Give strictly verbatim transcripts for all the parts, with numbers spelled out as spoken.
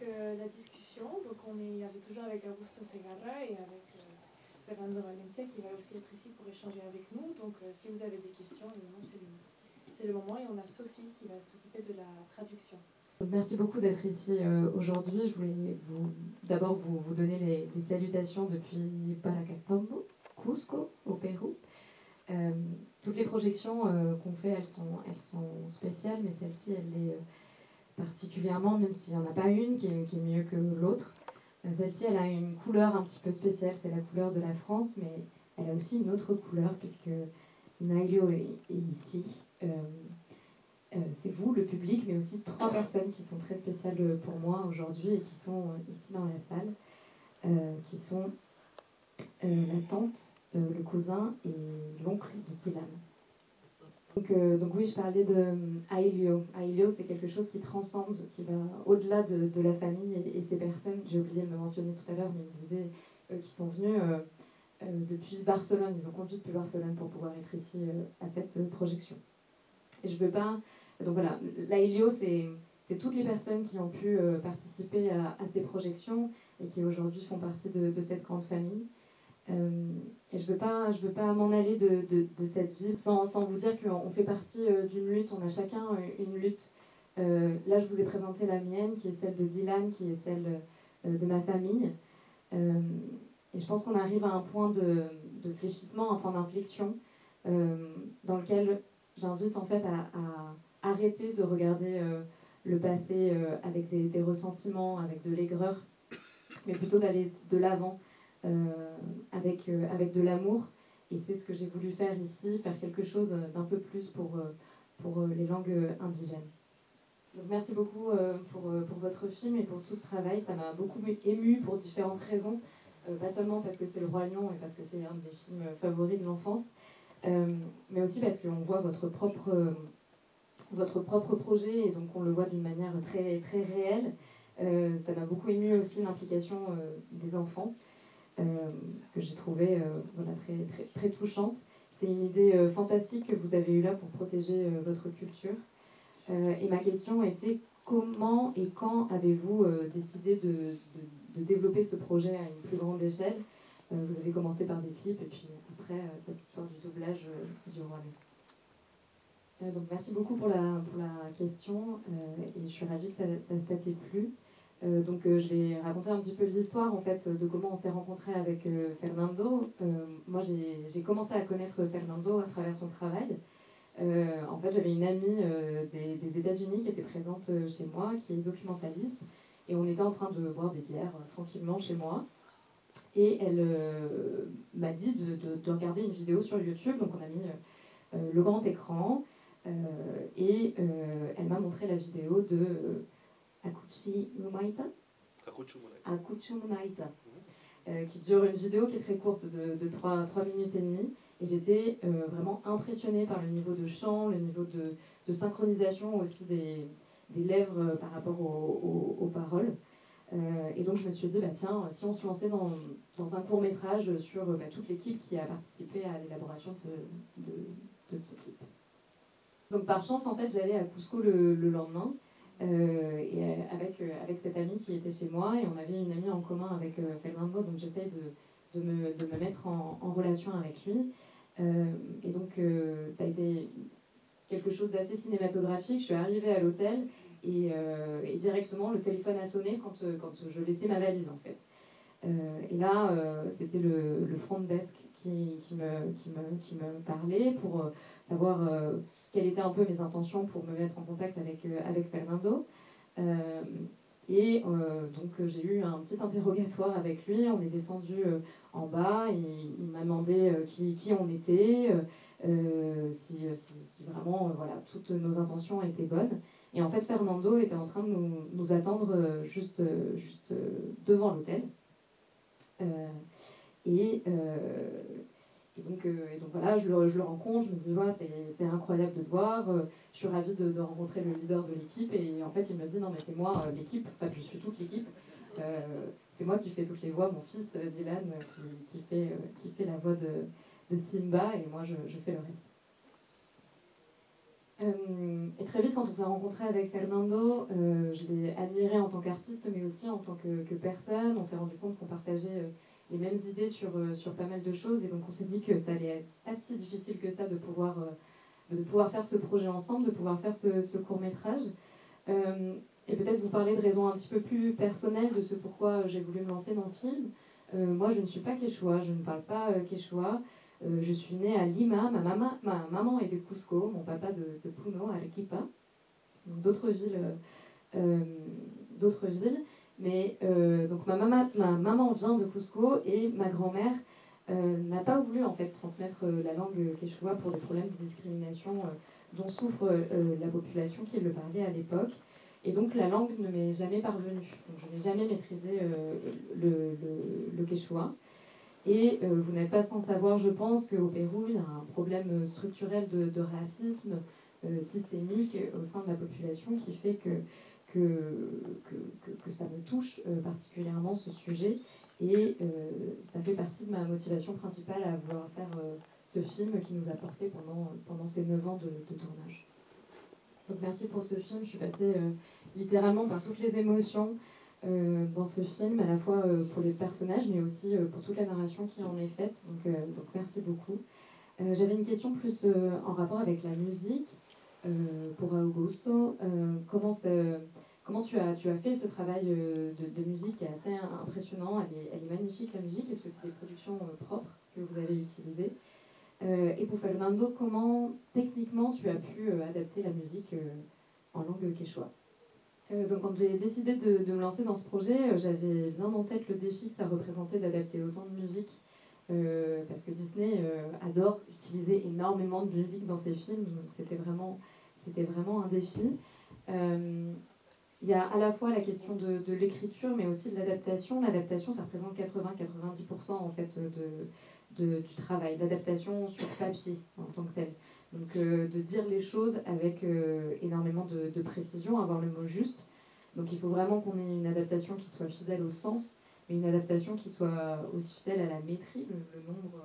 euh, la discussion. Donc on est avec, toujours avec Augusto Segarra et avec euh, Fernando Valencia qui va aussi être ici pour échanger avec nous. Donc euh, si vous avez des questions, évidemment, c'est le, c'est le moment. Et on a Sophie qui va s'occuper de la traduction. Donc, merci beaucoup d'être ici euh, aujourd'hui. Je voulais vous, d'abord vous, vous donner les, les salutations depuis Paracatambo, Cusco, au Pérou. Euh, toutes les projections euh, qu'on fait, elles sont, elles sont spéciales, mais celle-ci, elle est euh, particulièrement, même s'il n'y en a pas une qui est, qui est mieux que l'autre. Euh, celle-ci, elle a une couleur un petit peu spéciale, c'est la couleur de la France, mais elle a aussi une autre couleur, puisque Nailio est, est ici. Euh, euh, c'est vous, le public, mais aussi trois personnes qui sont très spéciales pour moi aujourd'hui et qui sont euh, ici dans la salle, euh, qui sont euh, la tante, euh, le cousin et l'oncle de Dylan. Donc, euh, donc oui, je parlais de euh, Ailio. Ailio, c'est quelque chose qui transcende, qui va au-delà de, de la famille et, et ces personnes. J'ai oublié de le mentionner tout à l'heure, mais il disait euh, qu'ils sont venus euh, euh, depuis Barcelone. Ils ont conduit depuis Barcelone pour pouvoir être ici euh, à cette euh, projection. Et je veux pas... Donc voilà, l'Ailio, c'est, c'est toutes les personnes qui ont pu euh, participer à, à ces projections et qui aujourd'hui font partie de, de cette grande famille. Euh, et je ne veux pas, je veux pas m'en aller de, de, de cette ville sans, sans vous dire qu'on fait partie euh, d'une lutte, on a chacun euh, une lutte. Euh, là, je vous ai présenté la mienne, qui est celle de Dylan, qui est celle euh, de ma famille. Euh, et je pense qu'on arrive à un point de, de fléchissement, un point d'inflexion, euh, dans lequel j'invite en fait à, à arrêter de regarder euh, le passé euh, avec des, des ressentiments, avec de l'aigreur, mais plutôt d'aller de l'avant. Euh, avec, euh, avec de l'amour. Et c'est ce que j'ai voulu faire ici, faire quelque chose d'un peu plus pour, euh, pour euh, les langues indigènes. Donc merci beaucoup euh, pour, euh, pour votre film et pour tout ce travail. Ça m'a beaucoup émue pour différentes raisons. Euh, pas seulement parce que c'est Le Roi Lion et parce que c'est un de mes films favoris de l'enfance, euh, mais aussi parce qu'on voit votre propre, euh, votre propre projet et donc on le voit d'une manière très, très réelle. Euh, ça m'a beaucoup émue aussi l'implication euh, des enfants. Euh, que j'ai trouvé euh, voilà, très, très, très touchante. C'est une idée euh, fantastique que vous avez eue là pour protéger euh, votre culture. Euh, et ma question était comment et quand avez-vous euh, décidé de, de, de développer ce projet à une plus grande échelle? euh, Vous avez commencé par des clips et puis après euh, cette histoire du doublage euh, du Roi Lion. Euh, donc merci beaucoup pour la, pour la question euh, et je suis ravie que ça, ça, ça t'ait plu. Euh, donc euh, je vais raconter un petit peu l'histoire en fait de comment on s'est rencontré avec euh, Fernando. Euh, moi j'ai, j'ai commencé à connaître Fernando à travers son travail. Euh, en fait j'avais une amie euh, des, des États-Unis qui était présente euh, chez moi, qui est documentaliste, et on était en train de boire des bières euh, tranquillement chez moi. Et elle euh, m'a dit de, de, de regarder une vidéo sur YouTube, donc on a mis euh, le grand écran, euh, et euh, elle m'a montré la vidéo de euh, Akuchi Numaita. Akuchi Numaita. Euh, qui dure une vidéo qui est très courte de, de trois, trois minutes et demie. Et j'étais euh, vraiment impressionnée par le niveau de chant, le niveau de, de synchronisation aussi des, des lèvres euh, par rapport aux, aux, aux paroles. Euh, et donc je me suis dit, bah, tiens, si on se lançait dans, dans un court-métrage sur bah, toute l'équipe qui a participé à l'élaboration de ce, de, de ce clip. Donc par chance, en fait, j'allais à Cusco le, le lendemain. Euh, et euh, avec, euh, avec cette amie qui était chez moi, et on avait une amie en commun avec euh, Fernando, donc j'essaye de, de, me, de me mettre en, en relation avec lui. Euh, et donc euh, ça a été quelque chose d'assez cinématographique. Je suis arrivée à l'hôtel et, euh, et directement le téléphone a sonné quand, quand je laissais ma valise en fait. Euh, et là, euh, c'était le, le front desk qui, qui, me, qui, me, qui me parlait pour euh, savoir euh, quelles étaient un peu mes intentions pour me mettre en contact avec, euh, avec Fernando. Euh, et euh, donc j'ai eu un petit interrogatoire avec lui, on est descendu euh, en bas, et il m'a demandé euh, qui, qui on était, euh, si, si, si vraiment euh, voilà, toutes nos intentions étaient bonnes. Et en fait Fernando était en train de nous, nous attendre euh, juste, euh, juste euh, devant l'hôtel. Euh, et, euh, et, donc, euh, et donc voilà, je le, je le rencontre, je me dis, ouais, c'est, c'est incroyable de te voir, euh, je suis ravie de, de rencontrer le leader de l'équipe, et en fait il me dit, non mais c'est moi euh, l'équipe, en fait je suis toute l'équipe, euh, c'est moi qui fais toutes les voix, mon fils euh, Dylan euh, qui, qui, fait, euh, qui fait la voix de, de Simba, et moi je, je fais le reste. Euh, et très vite, quand on s'est rencontré avec Fernando, euh, je l'ai admiré en tant qu'artiste, mais aussi en tant que, que personne. On s'est rendu compte qu'on partageait euh, les mêmes idées sur, euh, sur pas mal de choses, et donc on s'est dit que ça allait être pas si difficile que ça de pouvoir, euh, de pouvoir faire ce projet ensemble, de pouvoir faire ce, ce court-métrage. Euh, et peut-être vous parler de raisons un petit peu plus personnelles de ce pourquoi j'ai voulu me lancer dans ce film. Euh, moi, je ne suis pas quechua, je ne parle pas euh, quechua. Euh, je suis née à Lima, ma, mama, ma maman est de Cusco, mon papa de, de Puno, Arequipa, donc d'autres villes, euh, d'autres villes. Mais euh, donc ma, mama, ma maman vient de Cusco et ma grand-mère euh, n'a pas voulu en fait transmettre euh, la langue quechua pour des problèmes de discrimination euh, dont souffre euh, la population qui le parlait à l'époque. Et donc la langue ne m'est jamais parvenue. Donc, je n'ai jamais maîtrisé euh, le, le, le quechua. Et euh, vous n'êtes pas sans savoir, je pense, qu'au Pérou, il y a un problème structurel de, de racisme euh, systémique au sein de la population qui fait que, que, que, que, que ça me touche euh, particulièrement, ce sujet. Et euh, ça fait partie de ma motivation principale à vouloir faire euh, ce film qui nous a porté pendant, pendant ces neuf ans de, de tournage. Donc merci pour ce film. Je suis passée euh, littéralement par toutes les émotions euh, dans ce film, à la fois euh, pour les personnages, mais aussi euh, pour toute la narration qui en est faite. Donc, euh, donc merci beaucoup. Euh, J'avais une question plus euh, en rapport avec la musique. Euh, pour Augusto, euh, comment, comment tu, as, tu as fait ce travail euh, de, de musique qui est assez impressionnant, elle est, elle est magnifique la musique. Est-ce que c'est des productions euh, propres que vous avez utilisées? Euh, et pour Fernando, comment techniquement tu as pu euh, adapter la musique euh, en langue quechua? euh, Donc quand j'ai décidé de, de me lancer dans ce projet, euh, j'avais bien en tête le défi que ça représentait d'adapter autant de musique, euh, parce que Disney euh, adore utiliser énormément de musique dans ses films, donc c'était vraiment, c'était vraiment un défi. Euh, il y a à la fois la question de, de l'écriture, mais aussi de l'adaptation. L'adaptation, ça représente quatre-vingts à quatre-vingt-dix pour cent en fait de, de, du travail. L'adaptation sur papier en tant que tel. Donc euh, de dire les choses avec euh, énormément de, de précision, avoir le mot juste. Donc il faut vraiment qu'on ait une adaptation qui soit fidèle au sens, mais une adaptation qui soit aussi fidèle à la maîtrise, le, le nombre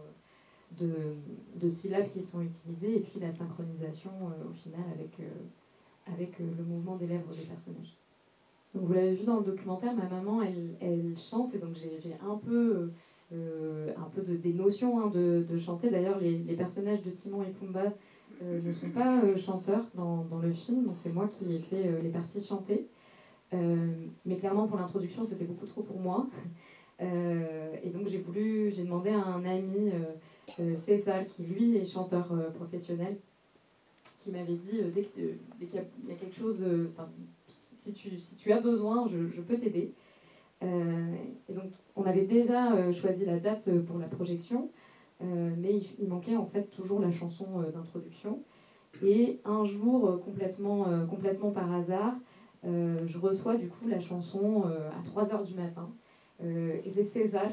de, de syllabes qui sont utilisées, et puis la synchronisation euh, au final avec, euh, avec euh, le mouvement des lèvres des personnages. Donc vous l'avez vu dans le documentaire, ma maman, elle, elle chante, et donc j'ai un peu, euh, un peu de, des notions hein, de, de chanter. D'ailleurs, les, les personnages de Timon et Pumba euh, ne sont pas euh, chanteurs dans, dans le film, donc c'est moi qui ai fait euh, les parties chantées. Euh, mais clairement, pour l'introduction, c'était beaucoup trop pour moi. Euh, et donc j'ai voulu, j'ai demandé à un ami, euh, euh, César, qui lui est chanteur euh, professionnel, qui m'avait dit euh, dès qu'il y, y a quelque chose, euh, si, tu, si tu as besoin, je, je peux t'aider. Euh, et donc on avait déjà euh, choisi la date pour la projection, euh, mais il, il manquait en fait toujours la chanson euh, d'introduction. Et un jour, euh, complètement, euh, complètement par hasard, euh, je reçois du coup la chanson euh, à trois heures du matin. Euh, et c'est César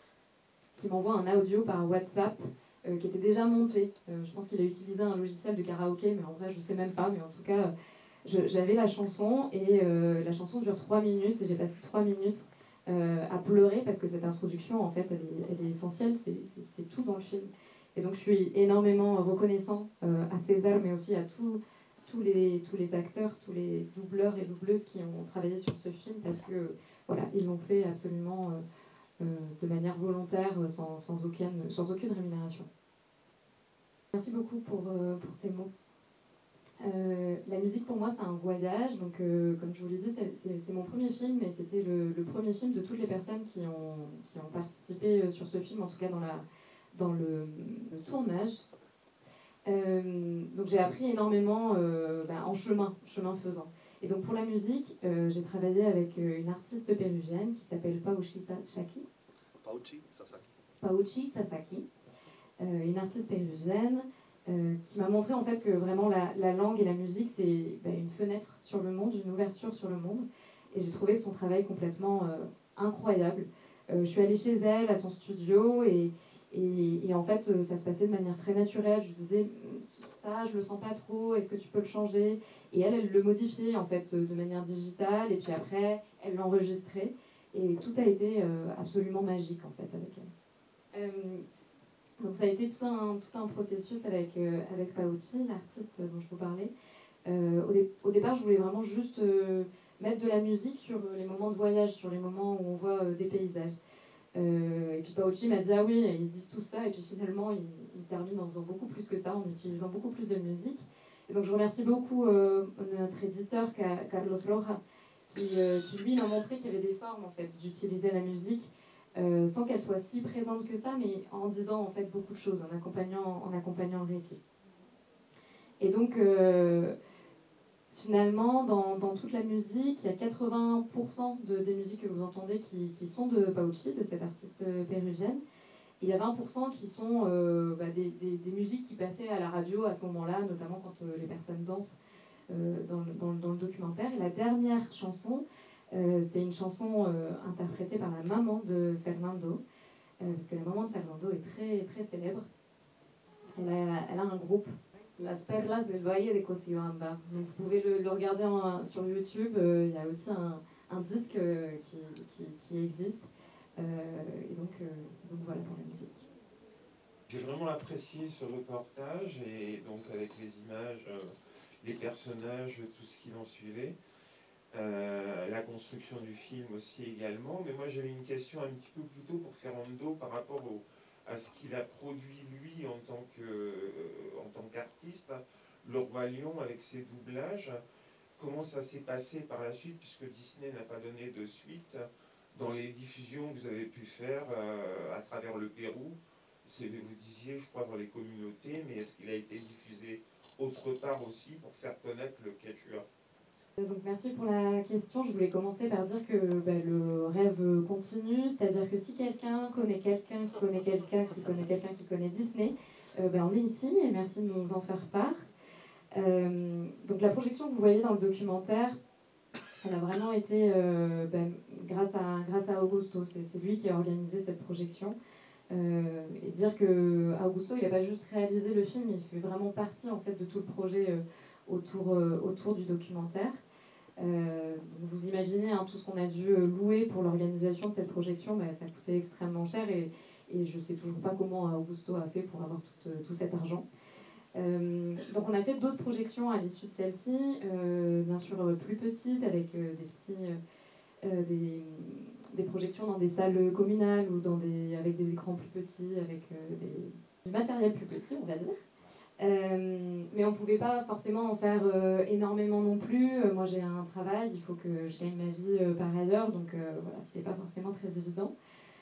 qui m'envoie un audio par WhatsApp euh, qui était déjà monté. Euh, je pense qu'il a utilisé un logiciel de karaoké, mais en vrai, je ne sais même pas. Mais en tout cas, j'avais la chanson, et euh, la chanson dure trois minutes, et j'ai passé trois minutes euh, à pleurer, parce que cette introduction, en fait, elle est, elle est essentielle, c'est tout dans le film. Et donc, je suis énormément reconnaissant euh, à César, mais aussi à tout, tous, les, tous les acteurs, tous les doubleurs et doubleuses qui ont travaillé sur ce film, parce que, voilà, ils l'ont fait absolument... Euh, Euh, de manière volontaire, sans, sans, aucune, sans aucune rémunération. Merci beaucoup pour, euh, pour tes mots. Euh, la musique pour moi c'est un voyage, donc euh, comme je vous l'ai dit c'est mon premier film, et c'était le, le premier film de toutes les personnes qui ont, qui ont participé sur ce film, en tout cas dans, la, dans le, le tournage. Euh, donc j'ai appris énormément euh, bah, en chemin, chemin faisant. Et donc pour la musique, euh, j'ai travaillé avec une artiste péruvienne qui s'appelle Pauchi Sasaki. Pauchi Sasaki. Pauchi Sasaki, euh, une artiste péruvienne euh, qui m'a montré en fait que vraiment la, la langue et la musique c'est bah, une fenêtre sur le monde, une ouverture sur le monde. Et j'ai trouvé son travail complètement euh, incroyable. Euh, je suis allée chez elle, à son studio, et, et, et en fait euh, ça se passait de manière très naturelle. Je lui disais ça, je le sens pas trop, est-ce que tu peux le changer? Et elle, elle le modifiait en fait de manière digitale, et puis après elle l'enregistrait. Et tout a été euh, absolument magique en fait avec elle. Euh, donc ça a été tout un, tout un processus avec, euh, avec Pauchi, l'artiste dont je vous parlais. Euh, au, dé au départ, je voulais vraiment juste euh, mettre de la musique sur les moments de voyage, sur les moments où on voit euh, des paysages. Euh, et puis Paochi m'a dit, ah oui, ils disent tout ça, et puis finalement, ils, ils terminent en faisant beaucoup plus que ça, en utilisant beaucoup plus de musique. Et donc je remercie beaucoup euh, notre éditeur, Carlos Roja, qui, euh, qui lui m'a montré qu'il y avait des formes, en fait, d'utiliser la musique, euh, sans qu'elle soit si présente que ça, mais en disant, en fait, beaucoup de choses, en accompagnant, en accompagnant le récit. Et donc... Euh, Finalement, dans, dans toute la musique, il y a quatre-vingts pour cent de, des musiques que vous entendez qui, qui sont de Paochi, de cette artiste péruvienne. Et il y a vingt pour cent qui sont euh, bah, des, des, des musiques qui passaient à la radio à ce moment-là, notamment quand euh, les personnes dansent euh, dans, le, dans, dans le documentaire. Et la dernière chanson, euh, c'est une chanson euh, interprétée par la maman de Fernando, euh, parce que la maman de Fernando est très, très célèbre. Elle a, elle a un groupe, Las Perlas del Valle de Cochabamba. Donc vous pouvez le, le regarder en, sur YouTube. Euh, il y a aussi un, un disque euh, qui, qui, qui existe. Euh, et donc, euh, donc voilà pour la musique. J'ai vraiment apprécié ce reportage et donc avec les images, euh, les personnages, tout ce qui en suivait. Euh, la construction du film aussi également. Mais moi j'avais une question un petit peu plus tôt pour Fernando par rapport au, à ce qu'il a produit lui en tant que, euh, en tant qu'artiste, Le Roi Lion avec ses doublages. Comment ça s'est passé par la suite, puisque Disney n'a pas donné de suite dans les diffusions que vous avez pu faire euh, à travers le Pérou. C'est, vous disiez, je crois, dans les communautés, mais est-ce qu'il a été diffusé autre part aussi pour faire connaître le quechua? Donc merci pour la question. Je voulais commencer par dire que bah, le rêve continue, c'est-à-dire que si quelqu'un connaît quelqu'un qui connaît quelqu'un qui connaît quelqu'un qui connaît Disney, euh, bah, on est ici et merci de nous en faire part. Euh, donc la projection que vous voyez dans le documentaire, elle a vraiment été euh, ben, grâce, à, grâce à Augusto. C'est, c'est lui qui a organisé cette projection. Euh, et dire que Augusto, il n'a pas juste réalisé le film, il fait vraiment partie en fait de tout le projet euh, autour, euh, autour du documentaire. Euh, vous imaginez hein, tout ce qu'on a dû louer pour l'organisation de cette projection, ben, ça coûtait extrêmement cher et, et je ne sais toujours pas comment Augusto a fait pour avoir tout, tout cet argent. Euh, donc on a fait d'autres projections à l'issue de celle-ci, euh, bien sûr euh, plus petites, avec euh, des petits, euh, des, des projections dans des salles communales ou dans des, avec des écrans plus petits, avec euh, des, du matériel plus petit, on va dire. Euh, mais on ne pouvait pas forcément en faire euh, énormément non plus. Euh, moi j'ai un travail, il faut que je gagne ma vie euh, par ailleurs, donc euh, voilà, c'était pas forcément très évident.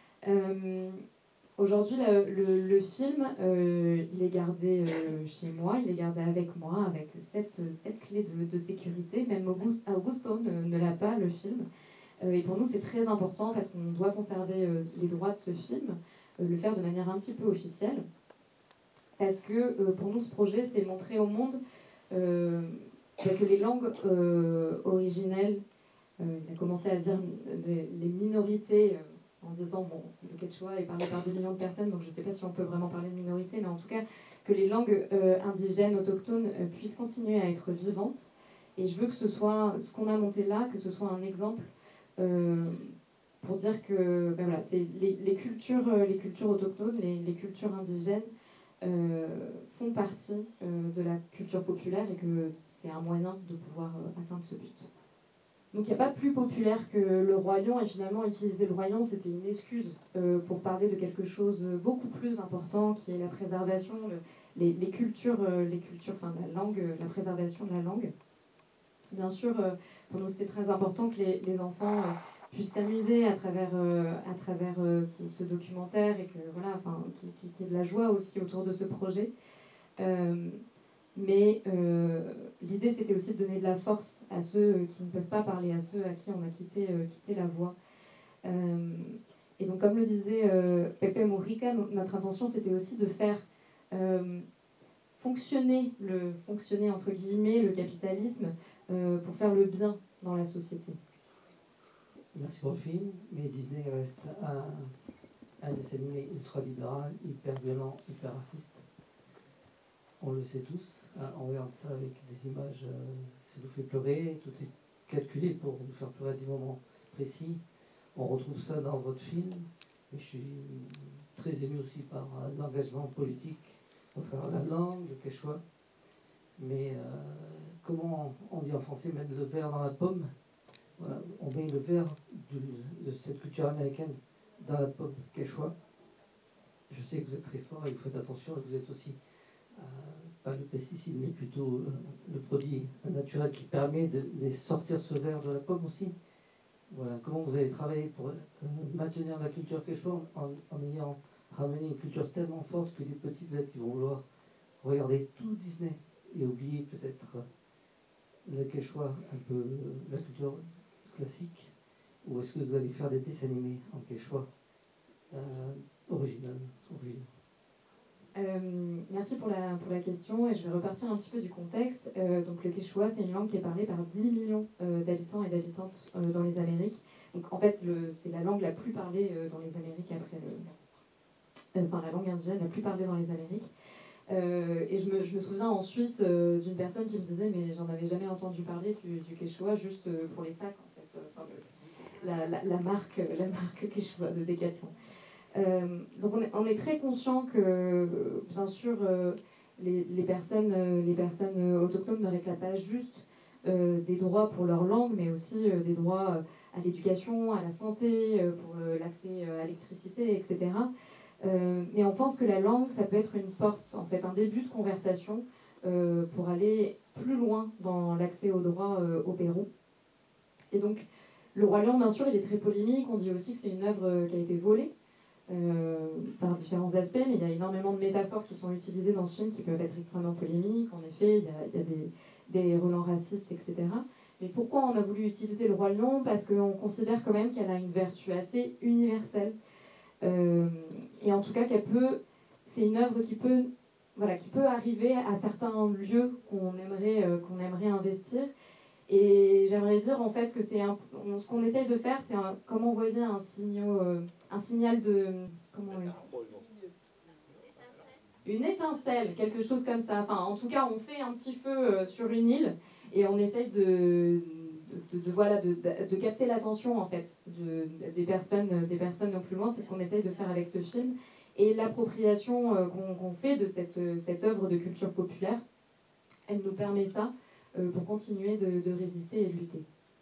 Euh, Aujourd'hui, le, le, le film, euh, il est gardé euh, chez moi, il est gardé avec moi, avec cette, cette clé de, de sécurité. Même Augusto, Augusto ne, ne l'a pas, le film. Euh, et pour nous, c'est très important parce qu'on doit conserver euh, les droits de ce film, euh, le faire de manière un petit peu officielle. Parce que euh, pour nous, ce projet, c'est montrer au monde euh, que les langues euh, originelles, euh, il a commencé à dire les, les minorités... Euh, en disant, bon, le quechua est parlé par deux millions de personnes, donc je ne sais pas si on peut vraiment parler de minorité, mais en tout cas, que les langues euh, indigènes, autochtones, euh, puissent continuer à être vivantes. Et je veux que ce soit, ce qu'on a monté là, que ce soit un exemple euh, pour dire que ben voilà, c'est les, les, cultures, les cultures autochtones, les, les cultures indigènes euh, font partie euh, de la culture populaire et que c'est un moyen de pouvoir euh, atteindre ce but. Donc il n'y a pas plus populaire que le Roi Lion, et finalement utiliser le Roi Lion c'était une excuse euh, pour parler de quelque chose de beaucoup plus important qui est la préservation, le, les, les cultures, euh, les cultures, enfin la langue, euh, la préservation de la langue. Bien sûr, euh, pour nous c'était très important que les, les enfants euh, puissent s'amuser à travers, euh, à travers euh, ce, ce documentaire et que voilà, enfin, qu'il qui, qui y ait de la joie aussi autour de ce projet. Euh, Mais euh, l'idée, c'était aussi de donner de la force à ceux qui ne peuvent pas parler, à ceux à qui on a quitté, euh, quitté la voix. Euh, et donc, comme le disait euh, Pepe Mujica, notre intention, c'était aussi de faire euh, fonctionner, le, fonctionner, entre guillemets, le capitalisme euh, pour faire le bien dans la société. Merci pour le film, mais Disney reste un, un dessin animé ultra-libéral, hyper violent, hyper raciste. On le sait tous, hein, on regarde ça avec des images, euh, ça nous fait pleurer, tout est calculé pour nous faire pleurer à des moments précis. On retrouve ça dans votre film, et je suis très ému aussi par euh, l'engagement politique au travers de la langue, le quechua. Mais euh, comment on dit en français mettre le verre dans la pomme. Voilà, on met le verre de, de cette culture américaine dans la pomme quechua. Je sais que vous êtes très fort et vous faites attention et vous êtes aussi, euh, pas le pesticide, mais plutôt euh, le produit naturel qui permet de, de sortir ce verre de la pomme aussi. Voilà, comment vous avez travaillé pour euh, maintenir la culture quechua en, en ayant ramené une culture tellement forte que les petits bêtes ils vont vouloir regarder tout Disney et oublier peut-être le quechua, un peu euh, la culture classique, ou est-ce que vous allez faire des dessins animés en quechua euh, original, original Euh, merci pour la, pour la question et je vais repartir un petit peu du contexte. Euh, donc le quechua, c'est une langue qui est parlée par dix millions euh, d'habitants et d'habitantes euh, dans les Amériques. Donc en fait, le, c'est la langue la plus parlée euh, dans les Amériques après le... Euh, enfin, la langue indigène la plus parlée dans les Amériques. Euh, et je me, je me souviens en Suisse euh, d'une personne qui me disait mais j'en avais jamais entendu parler du, du quechua juste euh, pour les sacs en fait. Enfin, le, la, la, la, marque, la marque quechua de Decathlon. Euh, donc on est, on est très conscient que, bien sûr, euh, les, les, personnes, euh, les personnes autochtones ne réclament pas juste euh, des droits pour leur langue, mais aussi euh, des droits euh, à l'éducation, à la santé, euh, pour euh, l'accès euh, à l'électricité, et cetera. Euh, mais on pense que la langue, ça peut être une porte, en fait, un début de conversation euh, pour aller plus loin dans l'accès aux droits euh, au Pérou. Et donc, le Roi Lion, bien sûr, il est très polémique. On dit aussi que c'est une œuvre qui a été volée. Euh, par différents aspects, mais il y a énormément de métaphores qui sont utilisées dans ce film qui peuvent être extrêmement polémiques. En effet, il y a, il y a des, des relents racistes, et cetera. Mais pourquoi on a voulu utiliser le Roi Lion? Parce qu'on considère quand même qu'elle a une vertu assez universelle. Euh, et en tout cas, qu'elle peut, c'est une œuvre qui peut, voilà, qui peut arriver à certains lieux qu'on aimerait, euh, qu'on aimerait investir. Et j'aimerais dire en fait que c'est un, on, ce qu'on essaye de faire, c'est un, comme on voit un, signaux, euh, un signal de... Comment on une étincelle, quelque chose comme ça. Enfin, en tout cas, on fait un petit feu euh, sur une île et on essaye de, de, de, voilà, de, de, de capter l'attention en fait de, des, personnes, des personnes au plus loin. C'est ce qu'on essaye de faire avec ce film. Et l'appropriation euh, qu'on, qu'on fait de cette, cette œuvre de culture populaire, elle nous permet ça. Pour continuer de, de résister et de lutter.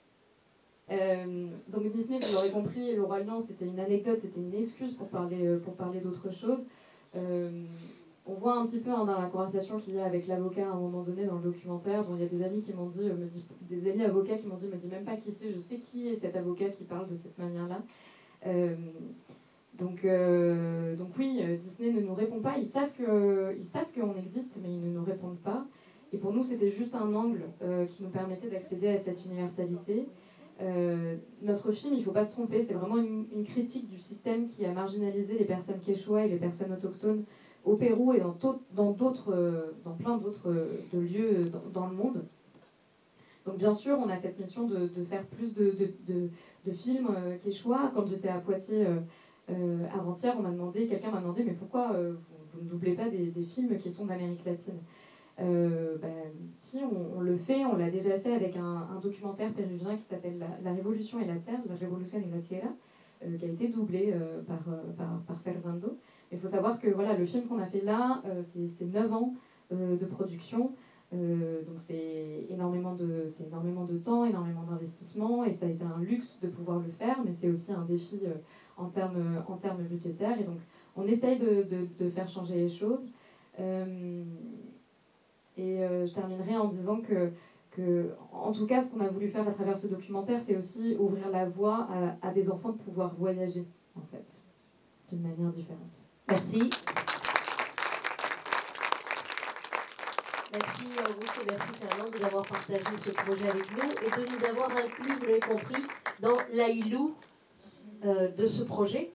Euh, donc Disney, vous l'aurez compris, le Roi Lion, c'était une anecdote, c'était une excuse pour parler, pour parler d'autre chose. Euh, on voit un petit peu hein, dans la conversation qu'il y a avec l'avocat à un moment donné dans le documentaire. Bon, il y a des amis qui m'ont dit, me dit, des amis avocats qui m'ont dit, me dit même pas qui c'est, je sais qui est cet avocat qui parle de cette manière-là. Euh, donc, euh, donc oui, Disney ne nous répond pas. Ils savent que, ils savent qu'on existe, mais ils ne nous répondent pas. Et pour nous, c'était juste un angle euh, qui nous permettait d'accéder à cette universalité. Euh, notre film, il ne faut pas se tromper, c'est vraiment une, une critique du système qui a marginalisé les personnes quechua et les personnes autochtones au Pérou et dans, dans, d'autres, euh, dans plein d'autres euh, de lieux dans, dans le monde. Donc bien sûr, on a cette mission de, de faire plus de, de, de, de films euh, quechua. Quand j'étais à Poitiers euh, euh, avant-hier, on m'a demandé, quelqu'un m'a demandé, mais pourquoi euh, vous, vous ne doublez pas des, des films qui sont d'Amérique latine? Euh, ben, si, on, on le fait, on l'a déjà fait avec un, un documentaire péruvien qui s'appelle la, la Révolution et la Terre, La Révolution et la Tierra, euh, qui a été doublé euh, par, euh, par, par Fernando. Il faut savoir que voilà, le film qu'on a fait là, euh, c'est, c'est neuf ans euh, de production, euh, donc c'est énormément, de, c'est énormément de temps, énormément d'investissement, et ça a été un luxe de pouvoir le faire, mais c'est aussi un défi euh, en termes en termes budgétaires, et donc on essaye de, de, de faire changer les choses. Euh, Et euh, je terminerai en disant que, que, en tout cas, ce qu'on a voulu faire à travers ce documentaire, c'est aussi ouvrir la voie à, à des enfants de pouvoir voyager, en fait, d'une manière différente. Merci. Merci Auguste et merci Fernand de nous avoir partagé ce projet avec nous et de nous avoir inclus, vous l'avez compris, dans l'Aïlou euh, de ce projet.